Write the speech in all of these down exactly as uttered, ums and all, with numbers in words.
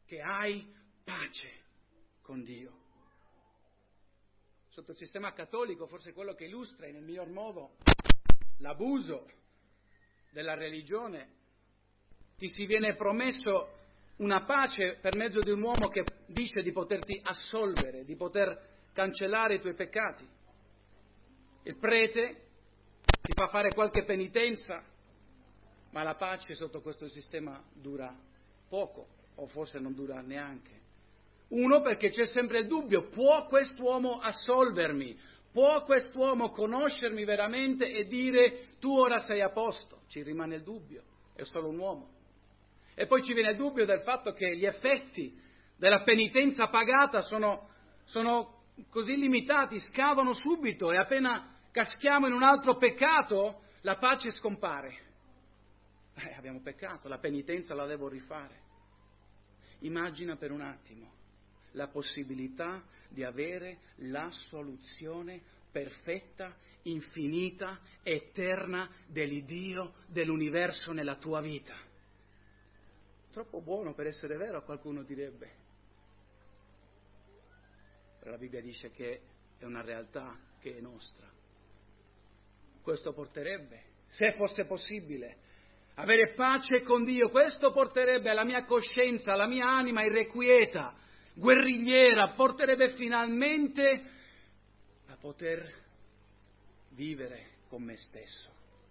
che hai pace con Dio. Sotto il sistema cattolico, forse quello che illustra nel miglior modo l'abuso della religione, ti si viene promesso una pace per mezzo di un uomo che dice di poterti assolvere, di poter cancellare i tuoi peccati. Il prete ti fa fare qualche penitenza, ma la pace sotto questo sistema dura poco, o forse non dura neanche. Uno, perché c'è sempre il dubbio: può quest'uomo assolvermi? Può quest'uomo conoscermi veramente e dire tu ora sei a posto? Ci rimane il dubbio, è solo un uomo. E poi ci viene il dubbio del fatto che gli effetti della penitenza pagata sono, sono così limitati, scadono subito, e appena caschiamo in un altro peccato la pace scompare. Eh, abbiamo peccato, la penitenza la devo rifare. Immagina per un attimo la possibilità di avere la soluzione perfetta, infinita, eterna dell'Iddio dell'universo nella tua vita. Troppo buono per essere vero, qualcuno direbbe. Però la Bibbia dice che è una realtà che è nostra. Questo porterebbe, se fosse possibile, avere pace con Dio. Questo porterebbe alla mia coscienza, alla mia anima irrequieta, guerrigliera, porterebbe finalmente a poter vivere con me stesso.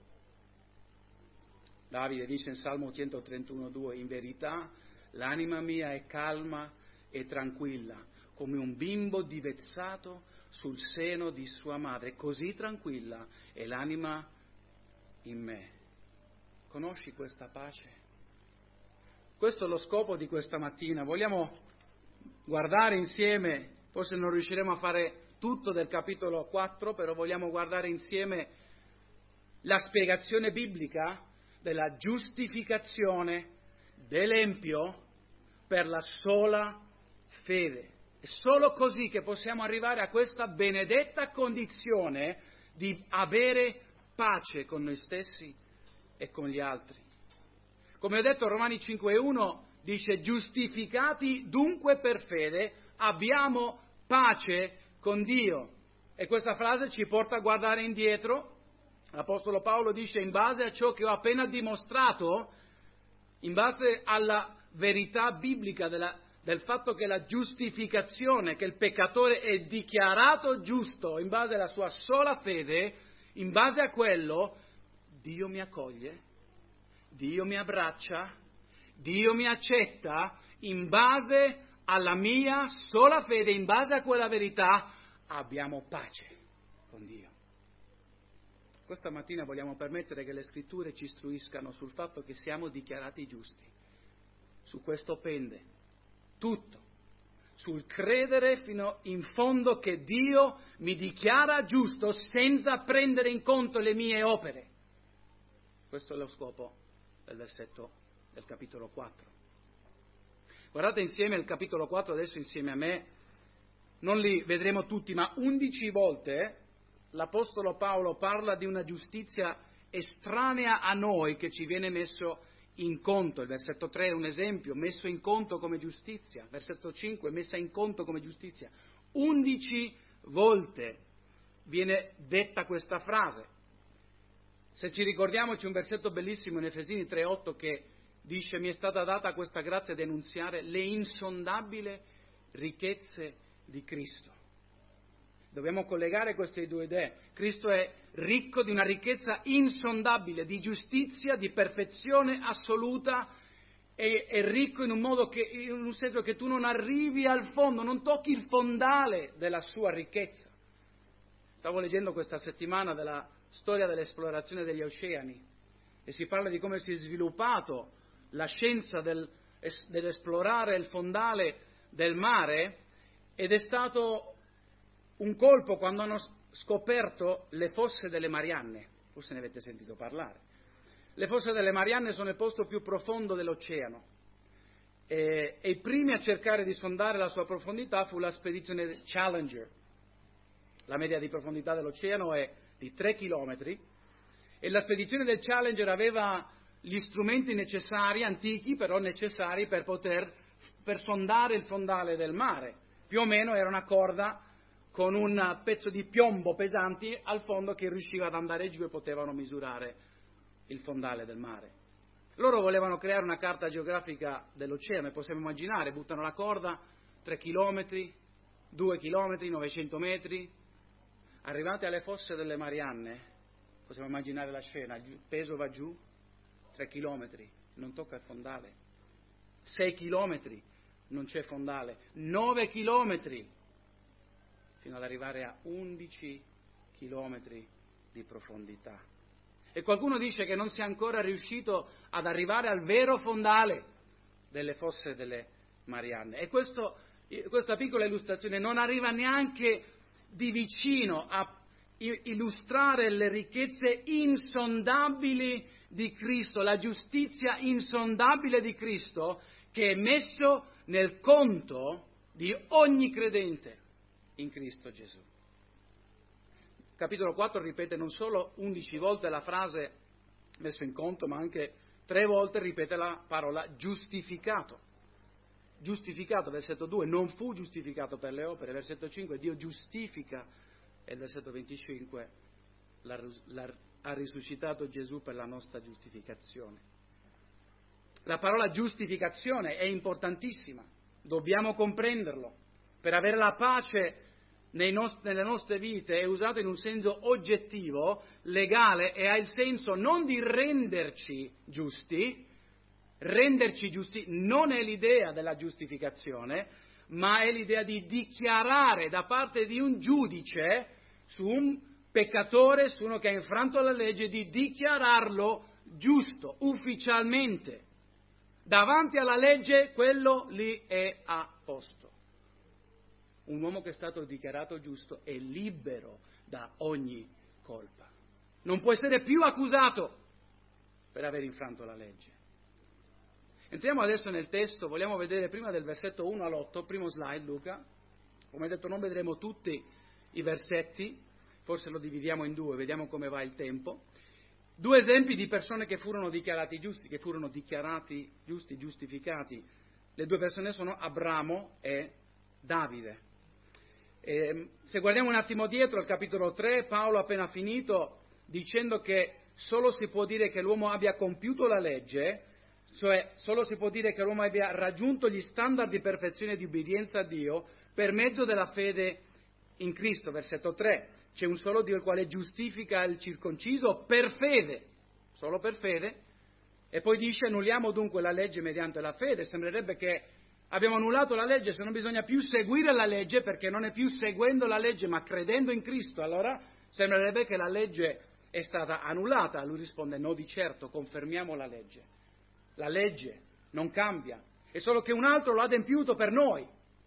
Davide dice in Salmo centotrentuno due: in verità l'anima mia è calma e tranquilla, come un bimbo divezzato sul seno di sua madre. Così tranquilla è l'anima in me. Conosci questa pace? Questo è lo scopo di questa mattina. Vogliamo guardare insieme, forse non riusciremo a fare tutto del capitolo quattro, però vogliamo guardare insieme la spiegazione biblica della giustificazione dell'empio per la sola fede. È solo così che possiamo arrivare a questa benedetta condizione di avere pace con noi stessi e con gli altri. Come ho detto, Romani cinque uno dice: giustificati dunque per fede abbiamo pace con Dio. E questa frase ci porta a guardare indietro. L'Apostolo Paolo dice: in base a ciò che ho appena dimostrato, in base alla verità biblica della, del fatto che la giustificazione, che il peccatore è dichiarato giusto in base alla sua sola fede, in base a quello Dio mi accoglie, Dio mi abbraccia, Dio mi accetta, in base alla mia sola fede, in base a quella verità abbiamo pace con Dio. Questa mattina vogliamo permettere che le Scritture ci istruiscano sul fatto che siamo dichiarati giusti. Su questo pende tutto, sul credere fino in fondo che Dio mi dichiara giusto senza prendere in conto le mie opere. Questo è lo scopo del versetto del capitolo quattro. Guardate insieme il capitolo quattro adesso insieme a me, non li vedremo tutti, ma undici volte l'Apostolo Paolo parla di una giustizia estranea a noi che ci viene messo in conto. Il versetto tre è un esempio, messo in conto come giustizia. Versetto cinque, messa in conto come giustizia. Undici volte viene detta questa frase. Se ci ricordiamo, c'è un versetto bellissimo in Efesini tre otto che dice: mi è stata data questa grazia di annunziare le insondabili ricchezze di Cristo. Dobbiamo collegare queste due idee. Cristo è ricco di una ricchezza insondabile, di giustizia, di perfezione assoluta, e è ricco in un modo che, in un senso che tu non arrivi al fondo, non tocchi il fondale della sua ricchezza. Stavo leggendo questa settimana della storia dell'esplorazione degli oceani e si parla di come si è sviluppato la scienza del, dell'esplorare il fondale del mare, ed è stato un colpo quando hanno scoperto le fosse delle Marianne. Forse ne avete sentito parlare. Le fosse delle Marianne sono il posto più profondo dell'oceano e, e i primi a cercare di sondare la sua profondità fu la spedizione Challenger. La media di profondità dell'oceano è di tre chilometri e la spedizione del Challenger aveva gli strumenti necessari, antichi però necessari, per poter per sondare il fondale del mare. Più o meno era una corda con un pezzo di piombo pesanti al fondo che riusciva ad andare giù e potevano misurare il fondale del mare. Loro volevano creare una carta geografica dell'oceano e possiamo immaginare, buttano la corda, tre chilometri, due chilometri, novecento metri, arrivati alle fosse delle Marianne, possiamo immaginare la scena, il peso va giù, tre chilometri, non tocca il fondale, sei chilometri, non c'è fondale, nove chilometri, fino ad arrivare a undici chilometri di profondità. E qualcuno dice che non sia ancora riuscito ad arrivare al vero fondale delle fosse delle Marianne. E questo, questa piccola illustrazione non arriva neanche di vicino a illustrare le ricchezze insondabili di Cristo, la giustizia insondabile di Cristo che è messo nel conto di ogni credente in Cristo Gesù. Capitolo quattro ripete non solo undici volte la frase messo in conto, ma anche tre volte ripete la parola giustificato. Giustificato, versetto due, non fu giustificato per le opere, versetto cinque, Dio giustifica, e il versetto venticinque, la, la, ha risuscitato Gesù per la nostra giustificazione. La parola giustificazione è importantissima, dobbiamo comprenderlo. Per avere la pace nei nost- nelle nostre vite è usato in un senso oggettivo, legale, e ha il senso non di renderci giusti. Renderci giusti non è l'idea della giustificazione, ma è l'idea di dichiarare da parte di un giudice su un peccatore, su uno che ha infranto la legge, di dichiararlo giusto, ufficialmente. Davanti alla legge quello lì è a posto. Un uomo che è stato dichiarato giusto è libero da ogni colpa. Non può essere più accusato per aver infranto la legge. Entriamo adesso nel testo, vogliamo vedere prima del versetto uno all'otto, primo slide Luca. Come detto non vedremo tutti i versetti, forse lo dividiamo in due, vediamo come va il tempo. Due esempi di persone che furono dichiarati giusti, che furono dichiarati giusti, giustificati. Le due persone sono Abramo e Davide. E se guardiamo un attimo dietro al capitolo tre, Paolo ha appena finito dicendo che solo si può dire che l'uomo abbia compiuto la legge, cioè solo si può dire che l'uomo abbia raggiunto gli standard di perfezione e di obbedienza a Dio per mezzo della fede in Cristo, versetto tre. C'è un solo Dio il quale giustifica il circonciso per fede, solo per fede, e poi dice annulliamo dunque la legge mediante la fede. Sembrerebbe che abbiamo annullato la legge, se non bisogna più seguire la legge, perché non è più seguendo la legge ma credendo in Cristo, allora sembrerebbe che la legge è stata annullata. Lui risponde no di certo, confermiamo la legge. La legge non cambia, è solo che un altro l'ha adempiuto per noi.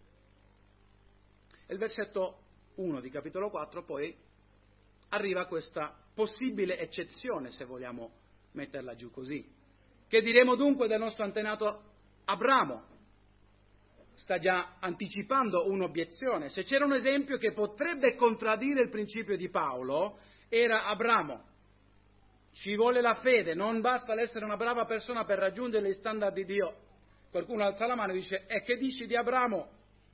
E il versetto uno di capitolo quattro poi arriva questa possibile eccezione, se vogliamo metterla giù così. Che diremo dunque del nostro antenato Abramo? Sta già anticipando un'obiezione. Se c'era un esempio che potrebbe contraddire il principio di Paolo, era Abramo. Ci vuole la fede, non basta l'essere una brava persona per raggiungere gli standard di Dio. Qualcuno alza la mano e dice, e che dici di Abramo?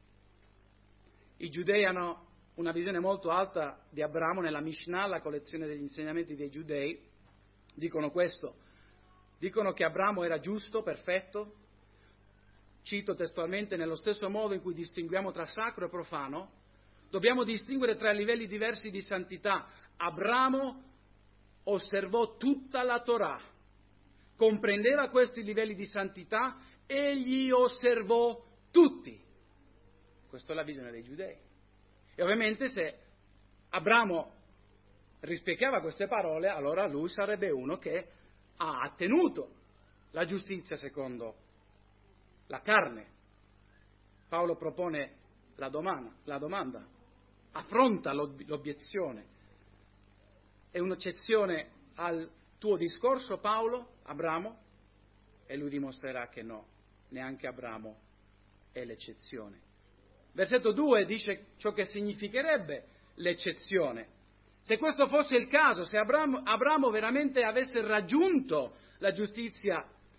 I giudei hanno una visione molto alta di Abramo nella Mishnah, la collezione degli insegnamenti dei giudei. Dicono questo, dicono che Abramo era giusto, perfetto, cito testualmente, nello stesso modo in cui distinguiamo tra sacro e profano, dobbiamo distinguere tra livelli diversi di santità. Abramo osservò tutta la Torah, comprendeva questi livelli di santità e li osservò tutti. Questa è la visione dei giudei. E ovviamente se Abramo rispecchiava queste parole, allora lui sarebbe uno che ha ottenuto la giustizia secondo la carne. Paolo propone la domanda, la domanda affronta l'obiezione. È un'eccezione al tuo discorso, Paolo, Abramo? E lui dimostrerà che no, neanche Abramo è l'eccezione. Versetto due dice ciò che significherebbe l'eccezione. Se questo fosse il caso, se Abramo, Abramo veramente avesse raggiunto la giustizia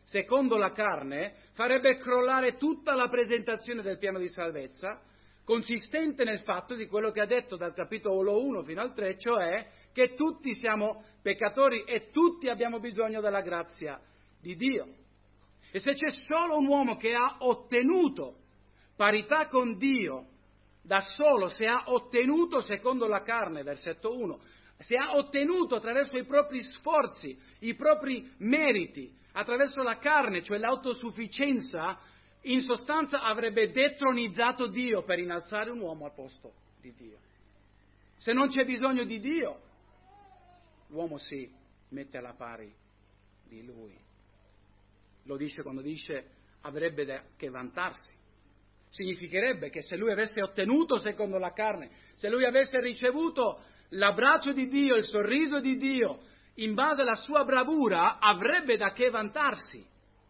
secondo la carne, farebbe crollare tutta la presentazione del piano di salvezza, consistente nel fatto di quello che ha detto dal capitolo uno fino al tre, cioè che tutti siamo peccatori e tutti abbiamo bisogno della grazia di Dio. E se c'è solo un uomo che ha ottenuto parità con Dio da solo, se ha ottenuto secondo la carne, versetto uno, se ha ottenuto attraverso i propri sforzi, i propri meriti, attraverso la carne, cioè l'autosufficienza, in sostanza avrebbe detronizzato Dio per innalzare un uomo al posto di Dio. Se non c'è bisogno di Dio, l'uomo si mette alla pari di Lui. Lo dice quando dice avrebbe da che vantarsi. Significherebbe che se lui avesse ottenuto secondo la carne, se lui avesse ricevuto l'abbraccio di Dio, il sorriso di Dio, in base alla sua bravura, avrebbe da che vantarsi.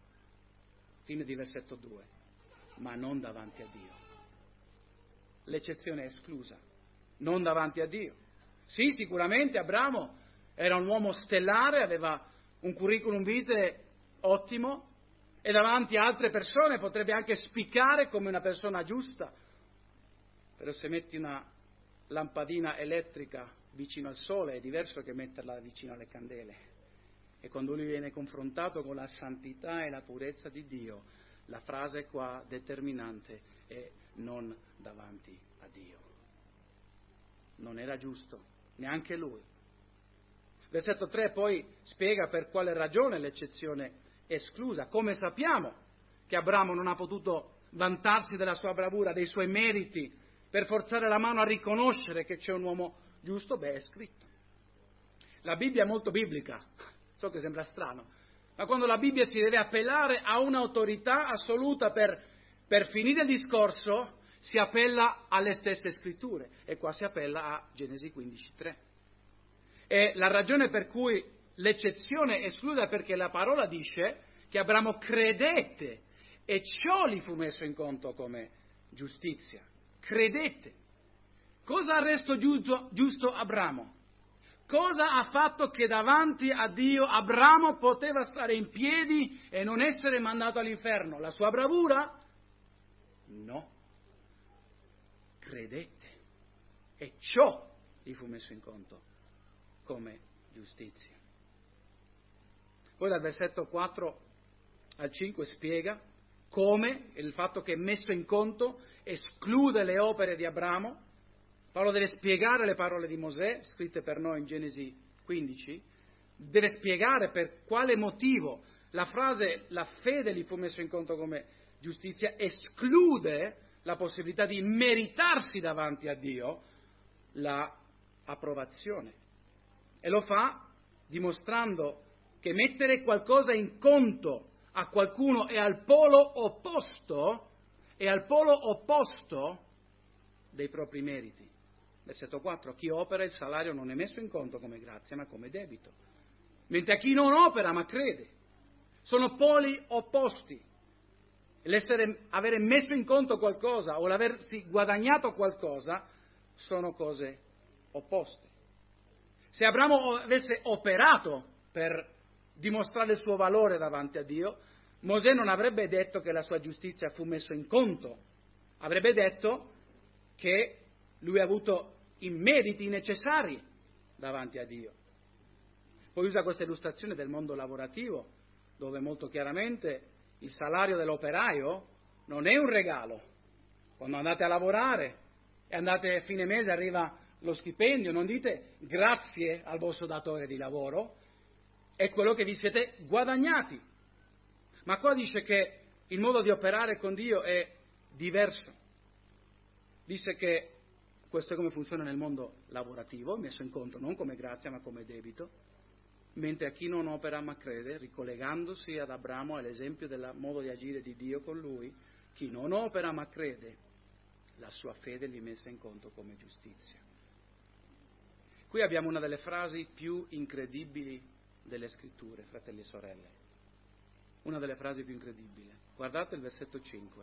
Fine di versetto due. Ma non davanti a Dio. L'eccezione è esclusa. Non davanti a Dio. Sì, sicuramente Abramo era un uomo stellare, aveva un curriculum vitae ottimo, e davanti a altre persone potrebbe anche spiccare come una persona giusta. Però se metti una lampadina elettrica vicino al sole è diverso che metterla vicino alle candele. E quando lui viene confrontato con la santità e la purezza di Dio, la frase qua determinante è non davanti a Dio. Non era giusto, neanche lui. Versetto tre poi spiega per quale ragione l'eccezione esclusa. Come sappiamo che Abramo non ha potuto vantarsi della sua bravura, dei suoi meriti, per forzare la mano a riconoscere che c'è un uomo giusto? Beh, è scritto. La Bibbia è molto biblica, so che sembra strano, ma quando la Bibbia si deve appellare a un'autorità assoluta per, per finire il discorso, si appella alle stesse scritture, e qua si appella a Genesi quindici tre. E la ragione per cui l'eccezione esclude è perché la parola dice che Abramo credette e ciò gli fu messo in conto come giustizia. Credette. Cosa ha resto giusto, giusto Abramo? Cosa ha fatto che davanti a Dio Abramo poteva stare in piedi e non essere mandato all'inferno? La sua bravura? No. Credette. E ciò gli fu messo in conto come giustizia. Poi dal versetto quattro al cinque spiega come il fatto che è messo in conto esclude le opere di Abramo. Paolo deve spiegare le parole di Mosè, scritte per noi in Genesi quindici, deve spiegare per quale motivo la frase la fede gli fu messo in conto come giustizia esclude la possibilità di meritarsi davanti a Dio la approvazione. E lo fa dimostrando che mettere qualcosa in conto a qualcuno è al polo opposto, è al polo opposto dei propri meriti. Versetto quattro, chi opera il salario non è messo in conto come grazia, ma come debito. Mentre a chi non opera, ma crede. Sono poli opposti. L'essere, avere messo in conto qualcosa o l'aversi guadagnato qualcosa sono cose opposte. Se Abramo avesse operato per dimostrare il suo valore davanti a Dio, Mosè non avrebbe detto che la sua giustizia fu messa in conto, avrebbe detto che lui ha avuto i meriti necessari davanti a Dio. Poi usa questa illustrazione del mondo lavorativo, dove molto chiaramente il salario dell'operaio non è un regalo. Quando andate a lavorare e andate a fine mese arriva lo stipendio, non dite grazie al vostro datore di lavoro, è quello che vi siete guadagnati. Ma qua dice che il modo di operare con Dio è diverso. Dice che questo è come funziona nel mondo lavorativo, messo in conto non come grazia ma come debito, mentre a chi non opera ma crede, ricollegandosi ad Abramo all'esempio del modo di agire di Dio con lui, chi non opera ma crede, la sua fede gli è messa in conto come giustizia. Qui abbiamo una delle frasi più incredibili delle scritture, fratelli e sorelle. Una delle frasi più incredibili. Guardate il versetto cinque.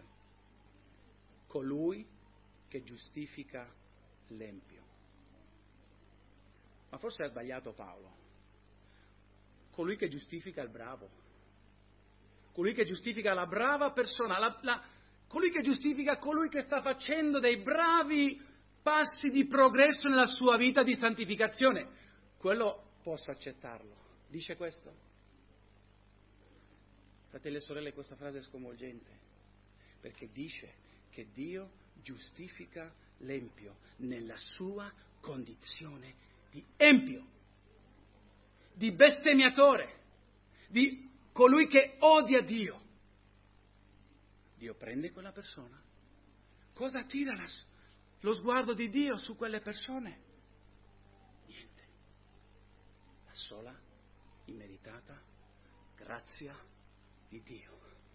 Colui che giustifica l'empio. Ma forse ha sbagliato Paolo. Colui che giustifica il bravo. colui che giustifica la brava persona, la, la, colui che giustifica colui che sta facendo dei bravi passi di progresso nella sua vita di santificazione, quello posso accettarlo. Dice questo? Fratelli e sorelle, questa frase è sconvolgente, perché dice che Dio giustifica l'empio nella sua condizione di empio, di bestemmiatore, di colui che odia Dio. Dio prende quella persona. Cosa attira la, lo sguardo di Dio su quelle persone? Niente. La sola, immeritata grazia di Dio.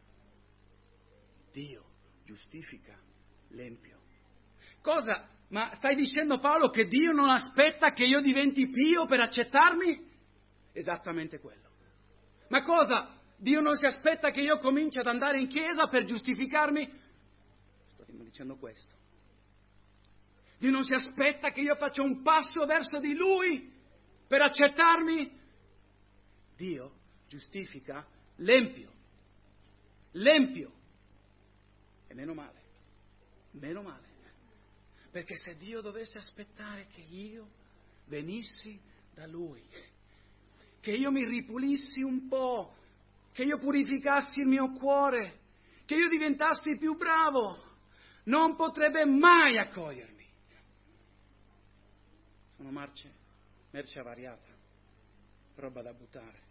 Dio giustifica l'empio. Cosa? Ma stai dicendo, Paolo, che Dio non aspetta che io diventi pio per accettarmi? Esattamente quello. Ma cosa? Dio non si aspetta che io cominci ad andare in chiesa per giustificarmi? Sto dicendo questo. Dio non si aspetta che io faccia un passo verso di Lui per accettarmi? Dio giustifica l'empio. L'empio. E meno male. Meno male. Perché se Dio dovesse aspettare che io venissi da Lui, che io mi ripulissi un po', che io purificassi il mio cuore, che io diventassi più bravo, non potrebbe mai accogliermi. Sono merce, merce avariata, roba da buttare.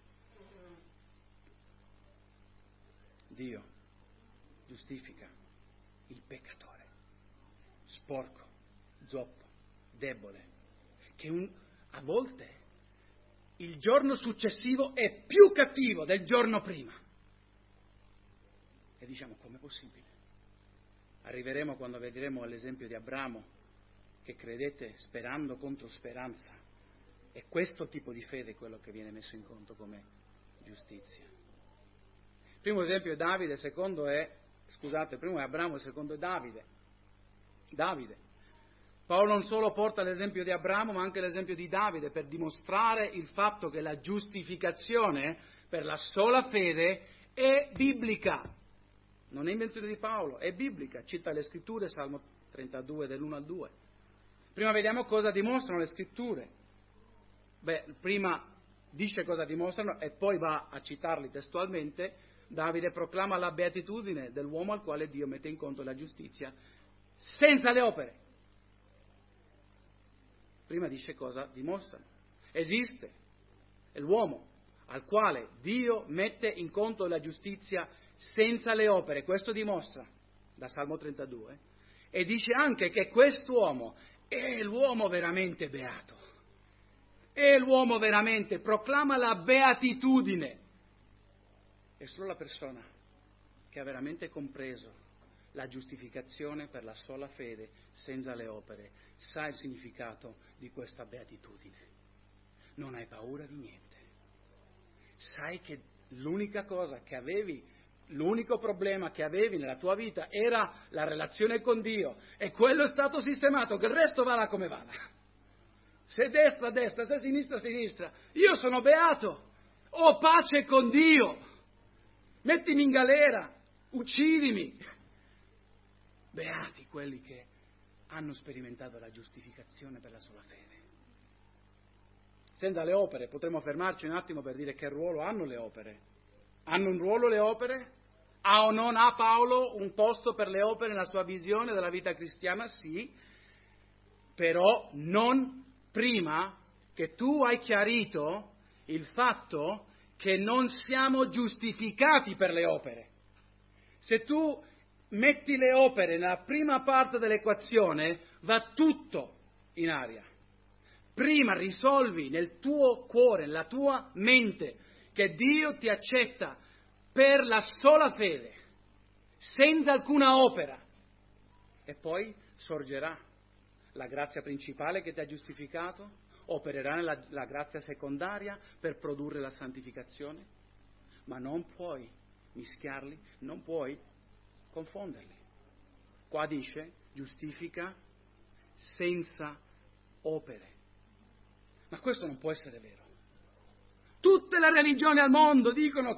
Dio giustifica il peccatore, sporco, zoppo, debole, che un, a volte il giorno successivo è più cattivo del giorno prima. E diciamo, com'è possibile? Arriveremo quando vedremo l'esempio di Abramo, che credette sperando contro speranza. E questo tipo di fede è quello che viene messo in conto come giustizia. Il primo esempio è Davide, il secondo è, scusate, il primo è Abramo, il secondo è Davide. Davide. Paolo non solo porta l'esempio di Abramo, ma anche l'esempio di Davide per dimostrare il fatto che la giustificazione per la sola fede è biblica. Non è invenzione di Paolo, è biblica. Cita le scritture, Salmo trentadue, dell'uno al due. Prima vediamo cosa dimostrano le scritture. Beh, prima dice cosa dimostrano e poi va a citarli testualmente. Davide proclama la beatitudine dell'uomo al quale Dio mette in conto la giustizia senza le opere. Prima dice cosa dimostrano. Esiste l'uomo al quale Dio mette in conto la giustizia senza le opere. Questo dimostra da Salmo trentadue. E dice anche che quest'uomo è l'uomo veramente beato. È l'uomo veramente, proclama la beatitudine. È solo la persona che ha veramente compreso la giustificazione per la sola fede, senza le opere, sa il significato di questa beatitudine. Non hai paura di niente. Sai che l'unica cosa che avevi, l'unico problema che avevi nella tua vita era la relazione con Dio e quello è stato sistemato, che il resto vada come vada. Se destra, destra, se sinistra, sinistra. Io sono beato, ho pace con Dio. Mettimi in galera, uccidimi. Beati quelli che hanno sperimentato la giustificazione per la sola fede. Senza le opere, potremmo fermarci un attimo per dire che ruolo hanno le opere. Hanno un ruolo le opere? Ha o non ha Paolo un posto per le opere nella sua visione della vita cristiana? Sì, però non prima che tu hai chiarito il fatto che non siamo giustificati per le opere. Se tu metti le opere nella prima parte dell'equazione, va tutto in aria. Prima risolvi nel tuo cuore, nella tua mente, che Dio ti accetta per la sola fede, senza alcuna opera, e poi sorgerà la grazia principale che ti ha giustificato, opererà nella la grazia secondaria per produrre la santificazione, ma non puoi mischiarli, non puoi confonderli. Qua dice giustifica senza opere. Ma questo non può essere vero. Tutte le religioni al mondo dicono che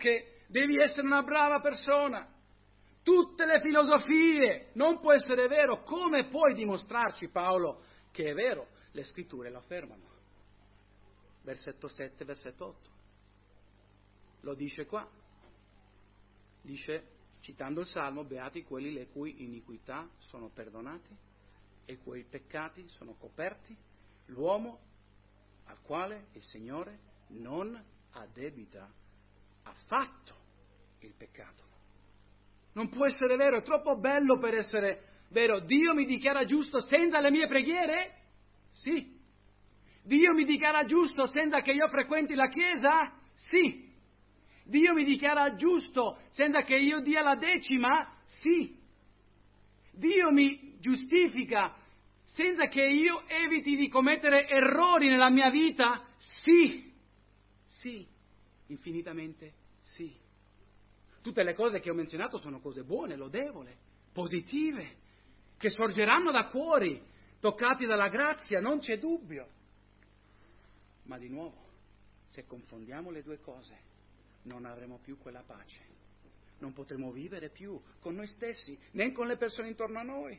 devi essere una brava persona. Tutte le filosofie, non può essere vero. Come puoi dimostrarci, Paolo, che è vero? Le scritture lo affermano. Versetto sette, versetto otto. Lo dice qua. Dice, citando il Salmo, beati quelli le cui iniquità sono perdonati e i cui peccati sono coperti, l'uomo al quale il Signore non addebita affatto il peccato. Non può essere vero, è troppo bello per essere vero. Dio mi dichiara giusto senza le mie preghiere? Sì. Dio mi dichiara giusto senza che io frequenti la chiesa? Sì. Dio mi dichiara giusto senza che io dia la decima? Sì. Dio mi giustifica senza che io eviti di commettere errori nella mia vita? Sì. Sì. Infinitamente sì. Tutte le cose che ho menzionato sono cose buone, lodevoli, positive, che sorgeranno da cuori toccati dalla grazia, non c'è dubbio. Ma di nuovo, se confondiamo le due cose, non avremo più quella pace. Non potremo vivere più con noi stessi, né con le persone intorno a noi.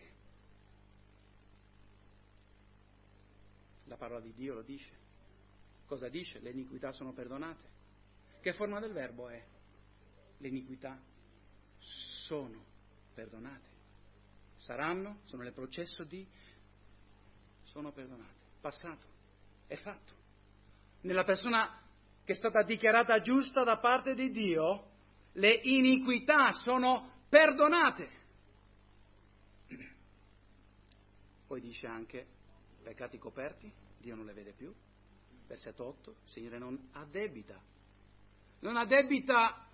La parola di Dio lo dice. Cosa dice? Le iniquità sono perdonate. Che forma del verbo è? Le iniquità sono perdonate. Saranno, sono nel processo di, sono perdonate. Passato, è fatto. Nella persona che è stata dichiarata giusta da parte di Dio, le iniquità sono perdonate. Poi dice anche, peccati coperti, Dio non le vede più. Versetto otto, il Signore non addebita. Non addebita,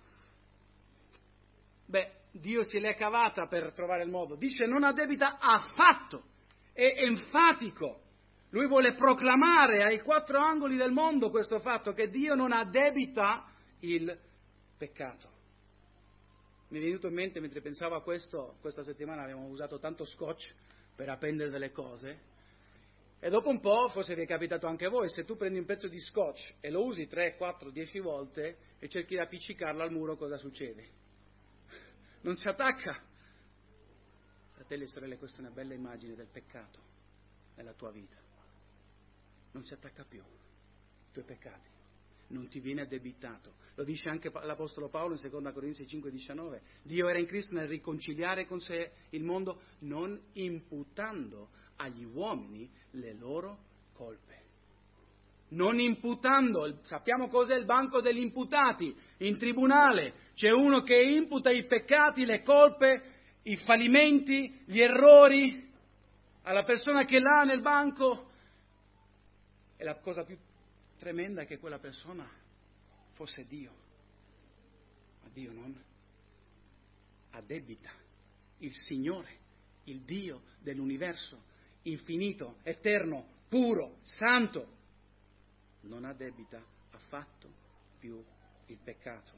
beh, Dio se l'è cavata per trovare il modo. Dice non addebita affatto, è enfatico. Lui vuole proclamare ai quattro angoli del mondo questo fatto, che Dio non addebita il peccato. Mi è venuto in mente, mentre pensavo a questo, questa settimana abbiamo usato tanto scotch per appendere delle cose, e dopo un po', forse vi è capitato anche a voi, se tu prendi un pezzo di scotch e lo usi tre, quattro, dieci volte e cerchi di appiccicarlo al muro, cosa succede? Non si attacca. Fratelli e sorelle, questa è una bella immagine del peccato nella tua vita. Non si attacca più i tuoi peccati, non ti viene addebitato. Lo dice anche l'Apostolo Paolo in seconda Corinzi cinque diciannove. Dio era in Cristo nel riconciliare con sé il mondo, non imputando agli uomini le loro colpe. Non imputando, sappiamo cos'è il banco degli imputati, in tribunale c'è uno che imputa i peccati, le colpe, i fallimenti, gli errori alla persona che l'ha nel banco. E la cosa più tremenda è che quella persona fosse Dio, ma Dio non addebita. Il Signore, il Dio dell'universo, infinito, eterno, puro, santo, non addebita affatto più il peccato.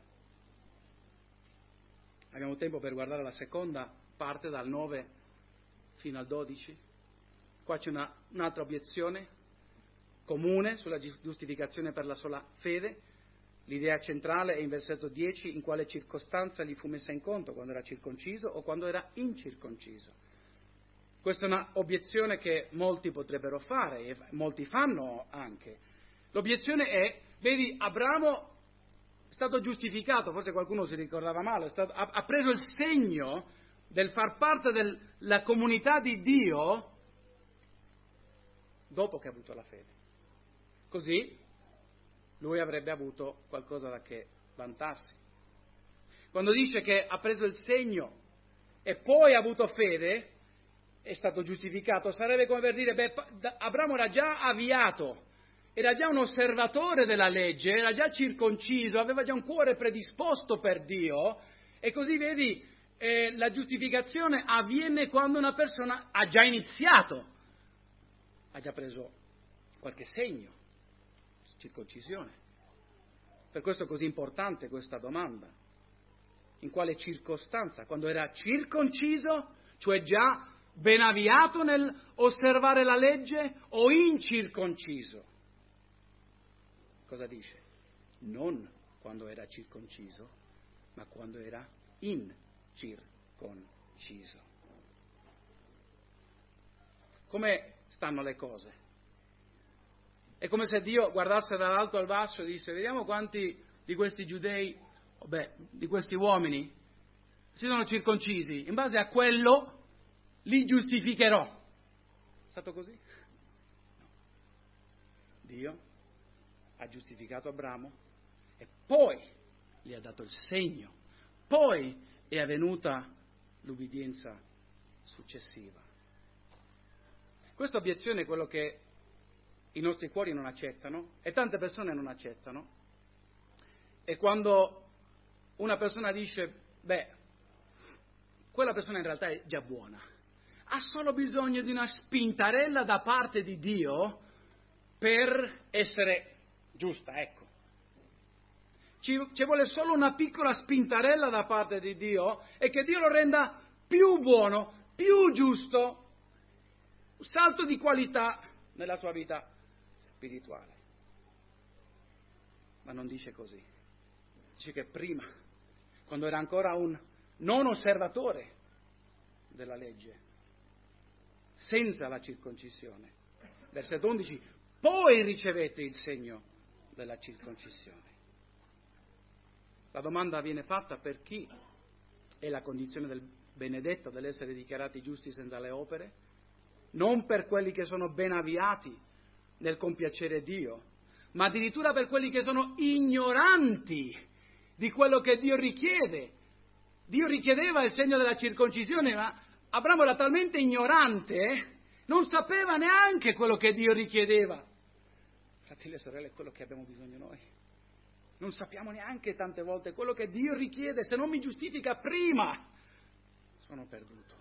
Abbiamo tempo per guardare la seconda parte, dal nove fino al dodici. Qua c'è una, un'altra obiezione comune sulla giustificazione per la sola fede. L'idea centrale è in versetto dieci: in quale circostanza gli fu messa in conto, quando era circonciso o quando era incirconciso. Questa è una obiezione che molti potrebbero fare e molti fanno anche. L'obiezione è, vedi, Abramo è stato giustificato, forse qualcuno si ricordava male, è stato, ha, ha preso il segno del far parte della comunità di Dio dopo che ha avuto la fede. Così lui avrebbe avuto qualcosa da che vantarsi. Quando dice che ha preso il segno e poi ha avuto fede, è stato giustificato, sarebbe come per dire, beh, Abramo era già avviato, era già un osservatore della legge, era già circonciso, aveva già un cuore predisposto per Dio, e così vedi, eh, la giustificazione avviene quando una persona ha già iniziato, ha già preso qualche segno, circoncisione. Per questo è così importante questa domanda. In quale circostanza? Quando era circonciso, cioè già ben avviato nel osservare la legge, o incirconciso? Cosa dice? Non quando era circonciso, ma quando era incirconciso. Come stanno le cose? È come se Dio guardasse dall'alto al basso e disse: vediamo quanti di questi giudei, oh beh, di questi uomini, si sono circoncisi. In base a quello li giustificherò. È stato così? No. Dio ha giustificato Abramo e poi gli ha dato il segno. Poi è avvenuta l'ubbidienza successiva. Questa obiezione è quello che i nostri cuori non accettano e tante persone non accettano. E quando una persona dice: beh, quella persona in realtà è già buona, ha solo bisogno di una spintarella da parte di Dio per essere giusta, ecco. Ci, ci vuole solo una piccola spintarella da parte di Dio e che Dio lo renda più buono, più giusto, un salto di qualità nella sua vita spirituale. Ma non dice così. Dice che prima, quando era ancora un non osservatore della legge, senza la circoncisione, versetto undici, poi ricevette il segno della circoncisione. La domanda viene fatta: per chi è la condizione del benedetto, dell'essere dichiarati giusti senza le opere? Non per quelli che sono ben avviati nel compiacere Dio, ma addirittura per quelli che sono ignoranti di quello che Dio richiede. Dio richiedeva il segno della circoncisione, ma Abramo era talmente ignorante, non sapeva neanche quello che Dio richiedeva. Fratelli e sorelle, è quello che abbiamo bisogno noi. Non sappiamo neanche tante volte quello che Dio richiede. Se non mi giustifica prima, sono perduto.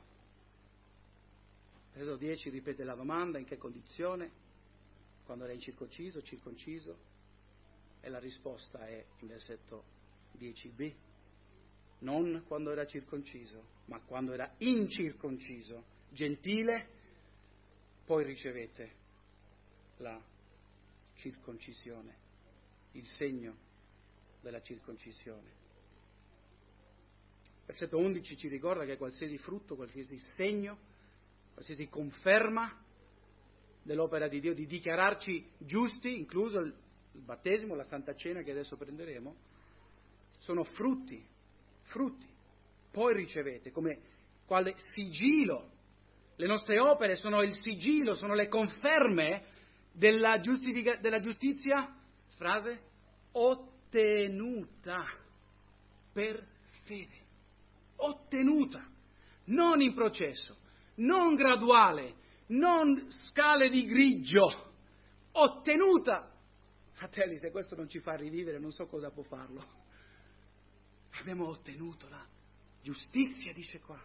Versetto dieci ripete la domanda: in che condizione? Quando era incirconciso, circonciso? E la risposta è in versetto dieci b. Non quando era circonciso, ma quando era incirconciso, gentile, poi ricevete la circoncisione, il segno della circoncisione. Versetto undici ci ricorda che qualsiasi frutto, qualsiasi segno, qualsiasi conferma dell'opera di Dio, di dichiararci giusti, incluso il battesimo, la Santa Cena che adesso prenderemo, sono frutti, frutti. Poi ricevete come quale sigillo. Le nostre opere sono il sigillo, sono le conferme della, giustifica- della giustizia, frase, ottenuta per fede. Ottenuta, non in processo, non graduale, non scale di grigio, ottenuta. Fratelli, se questo non ci fa rivivere, non so cosa può farlo. Abbiamo ottenuto la giustizia, dice qua.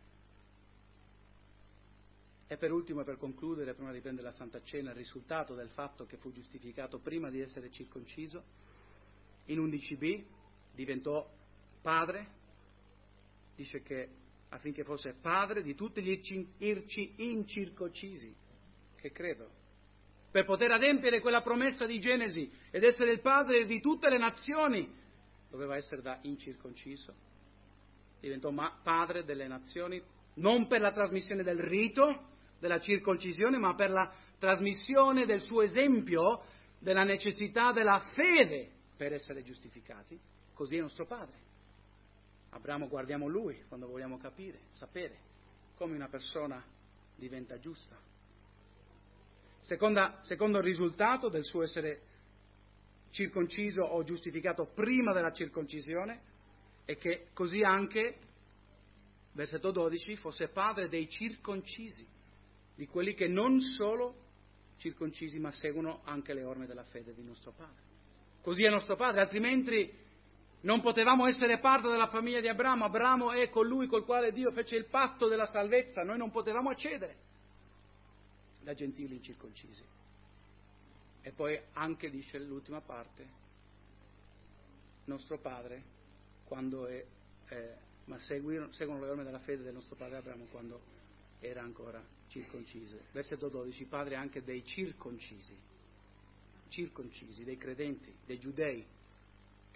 E per ultimo, per concludere, prima di prendere la Santa Cena, il risultato del fatto che fu giustificato prima di essere circonciso, in undici b diventò padre, dice che affinché fosse padre di tutti gli incirconcisi che credono, per poter adempiere quella promessa di Genesi ed essere il padre di tutte le nazioni, doveva essere da incirconciso. Diventò ma- padre delle nazioni non per la trasmissione del rito della circoncisione, ma per la trasmissione del suo esempio, della necessità della fede per essere giustificati. Così è nostro padre. Abramo, guardiamo lui quando vogliamo capire, sapere come una persona diventa giusta. Seconda, secondo risultato del suo essere circonciso o giustificato prima della circoncisione è che così anche, versetto dodici, fosse padre dei circoncisi, di quelli che non solo circoncisi ma seguono anche le orme della fede di nostro padre. Così è nostro padre, altrimenti non potevamo essere parte della famiglia di Abramo. Abramo è colui col quale Dio fece il patto della salvezza, noi non potevamo accedere da gentili incirconcisi. E poi anche dice l'ultima parte, nostro padre quando è, eh, ma seguono, seguono le orme della fede del nostro padre Abramo quando era ancora circonciso. Versetto dodici, padre anche dei circoncisi, circoncisi, dei credenti, dei giudei,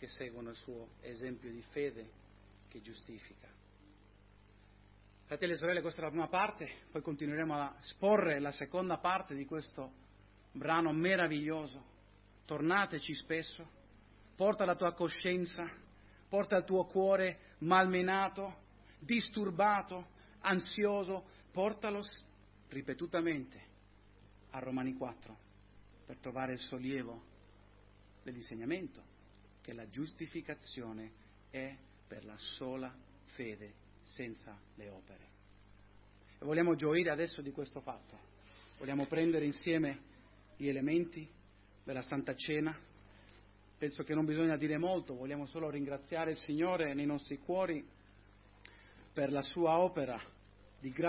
che seguono il suo esempio di fede che giustifica. Fratelli e sorelle, questa è la prima parte, poi continueremo a sporre la seconda parte di questo brano meraviglioso. Tornateci spesso, porta la tua coscienza, porta il tuo cuore malmenato, disturbato, ansioso, portalo ripetutamente a Romani quattro per trovare il sollievo dell'insegnamento che la giustificazione è per la sola fede senza le opere. E vogliamo gioire adesso di questo fatto. Vogliamo prendere insieme gli elementi della Santa Cena. Penso che non bisogna dire molto, vogliamo solo ringraziare il Signore nei nostri cuori per la sua opera di grazia